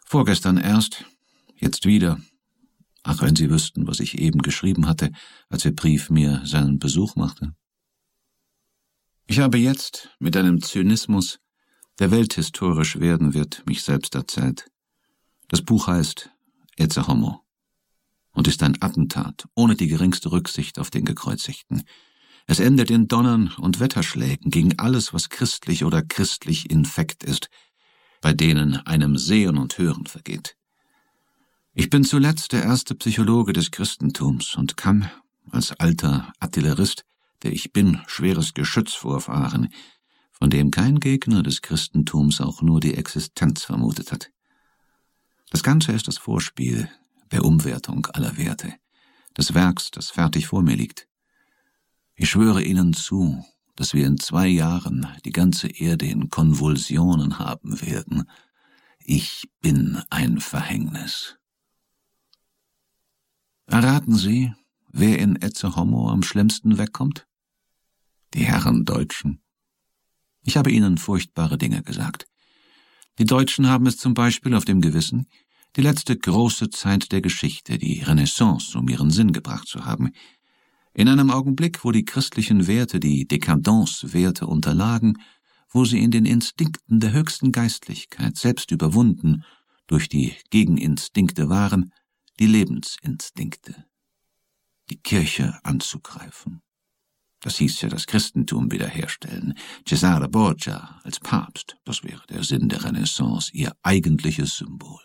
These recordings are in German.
Vorgestern erst, jetzt wieder. Ach, wenn Sie wüssten, was ich eben geschrieben hatte, als Ihr Brief mir seinen Besuch machte. Ich habe jetzt, mit einem Zynismus, der welthistorisch werden wird, mich selbst erzählt. Das Buch heißt Ecce Homo und ist ein Attentat, ohne die geringste Rücksicht auf den Gekreuzigten. Es endet in Donnern und Wetterschlägen gegen alles, was christlich oder christlich infekt ist, bei denen einem Sehen und Hören vergeht. Ich bin zuletzt der erste Psychologe des Christentums und kann, als alter Artillerist, der ich bin, schweres Geschütz vorfahren, von dem kein Gegner des Christentums auch nur die Existenz vermutet hat. Das Ganze ist das Vorspiel der Umwertung aller Werte, des Werks, das fertig vor mir liegt. Ich schwöre Ihnen zu, dass wir in 2 Jahren die ganze Erde in Konvulsionen haben werden. Ich bin ein Verhängnis. Erraten Sie, wer in Ecce Homo am schlimmsten wegkommt? Die Herren Deutschen. Ich habe Ihnen furchtbare Dinge gesagt. Die Deutschen haben es zum Beispiel auf dem Gewissen, die letzte große Zeit der Geschichte, die Renaissance, um ihren Sinn gebracht zu haben. In einem Augenblick, wo die christlichen Werte die Dekadence-Werte unterlagen, wo sie in den Instinkten der höchsten Geistlichkeit selbst überwunden durch die Gegeninstinkte waren, die Lebensinstinkte, die Kirche anzugreifen. Das hieß ja das Christentum wiederherstellen. Cesare Borgia als Papst, das wäre der Sinn der Renaissance, ihr eigentliches Symbol.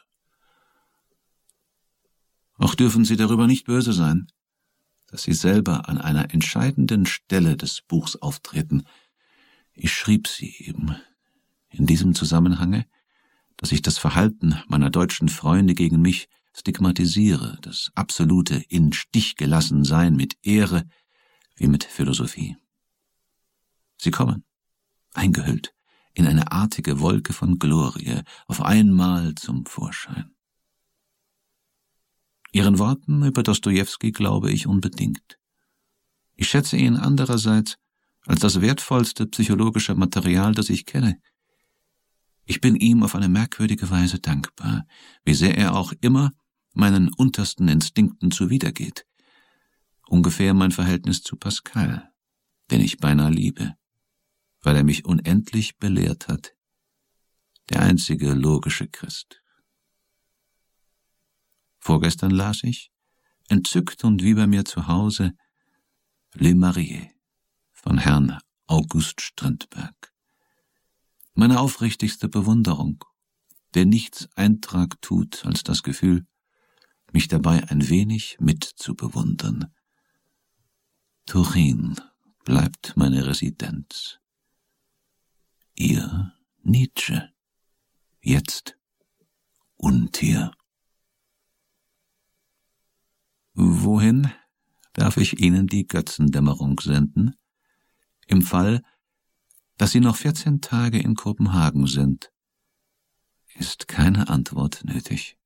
Auch dürfen Sie darüber nicht böse sein, dass Sie selber an einer entscheidenden Stelle des Buchs auftreten. Ich schrieb Sie eben in diesem Zusammenhange, dass ich das Verhalten meiner deutschen Freunde gegen mich stigmatisiere, das absolute In-Stich-gelassen-Sein mit Ehre wie mit Philosophie. Sie kommen, eingehüllt in eine artige Wolke von Glorie, auf einmal zum Vorschein. Ihren Worten über Dostojewski glaube ich unbedingt. Ich schätze ihn andererseits als das wertvollste psychologische Material, das ich kenne. Ich bin ihm auf eine merkwürdige Weise dankbar, wie sehr er auch immer meinen untersten Instinkten zuwidergeht. Ungefähr mein Verhältnis zu Pascal, den ich beinahe liebe, weil er mich unendlich belehrt hat, der einzige logische Christ. Vorgestern las ich, entzückt und wie bei mir zu Hause, Le Marié von Herrn August Strindberg. Meine aufrichtigste Bewunderung, der nichts Eintrag tut als das Gefühl, mich dabei ein wenig mitzubewundern. Turin bleibt meine Residenz. Ihr Nietzsche, jetzt Untier. Wohin darf ich Ihnen die Götzendämmerung senden? Im Fall, dass Sie noch 14 Tage in Kopenhagen sind, ist keine Antwort nötig.